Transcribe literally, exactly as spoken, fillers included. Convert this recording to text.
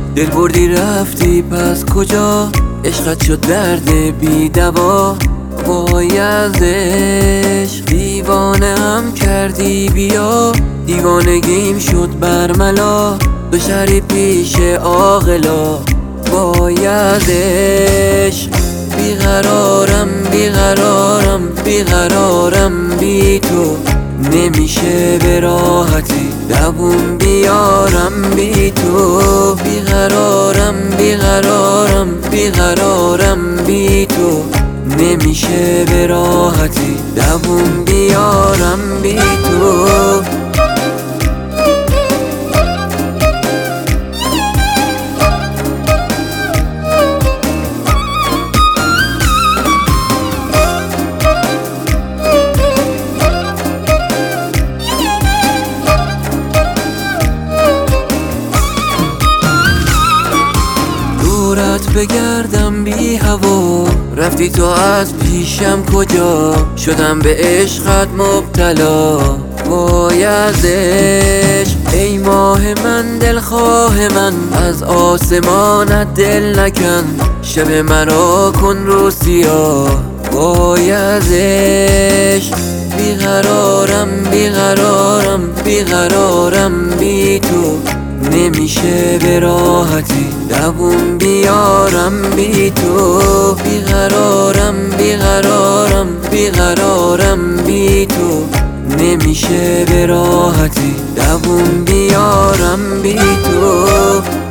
دل بردی رفتی پس کجا؟ عشقت شد درد بی دوا. وای از عشق دیوانه هم کردی بیا، دیوانگیم شد برملا، دو شهری پیش عاقلا. وای از عشق بیقرارم بیقرارم بیقرارم بی تو، نمیشه به راحتی دووم بیارم بی تو. بیقرارم بیقرارم بیقرارم بی تو، نمیشه به راحتی دووم بیارم بی تو. دورت بگردم بی هوا، رفتی تو از پیشم کجا؟ شدم به عشقت مبتلا. وای از عشق ای ماه من دلخواه من، از آسمانت دل نکن، شب مرا کن رو سیاه. وای از عشق بیقرارم بیقرارم بیقرارم بی تو، نمیشه به راحتی دووم بیارم بی تو. بیقرارم بیقرارم بیقرارم بی تو، نمیشه به راحتی دووم بیارم بی تو.